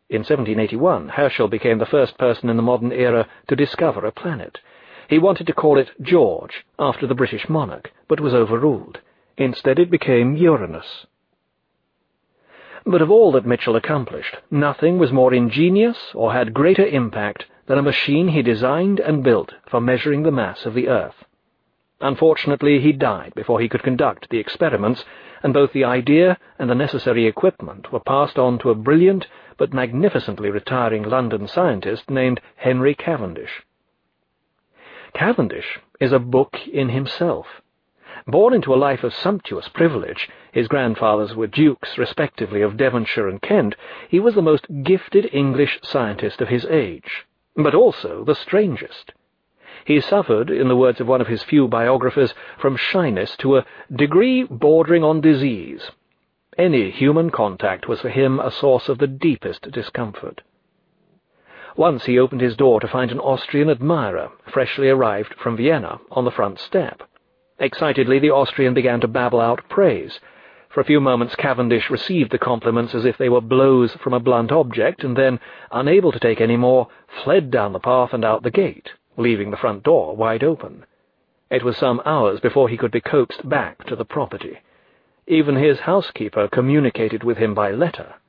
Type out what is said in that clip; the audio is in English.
In 1781, Herschel became the first person in the modern era to discover a planet. He wanted to call it George, after the British monarch, but was overruled. Instead it became Uranus. But of all that Mitchell accomplished, nothing was more ingenious or had greater impact than a machine he designed and built for measuring the mass of the Earth. Unfortunately, he died before he could conduct the experiments, and both the idea and the necessary equipment were passed on to a brilliant but magnificently retiring London scientist named Henry Cavendish. Cavendish is a book in himself. Born into a life of sumptuous privilege, his grandfathers were dukes, respectively, of Devonshire and Kent, he was the most gifted English scientist of his age, but also the strangest. He suffered, in the words of one of his few biographers, from shyness to a degree bordering on disease. Any human contact was for him a source of the deepest discomfort. Once he opened his door to find an Austrian admirer, freshly arrived from Vienna, on the front step. Excitedly, the Austrian began to babble out praise. For a few moments Cavendish received the compliments as if they were blows from a blunt object, and then, unable to take any more, fled down the path and out the gate, leaving the front door wide open. It was some hours before he could be coaxed back to the property. Even his housekeeper communicated with him by letter.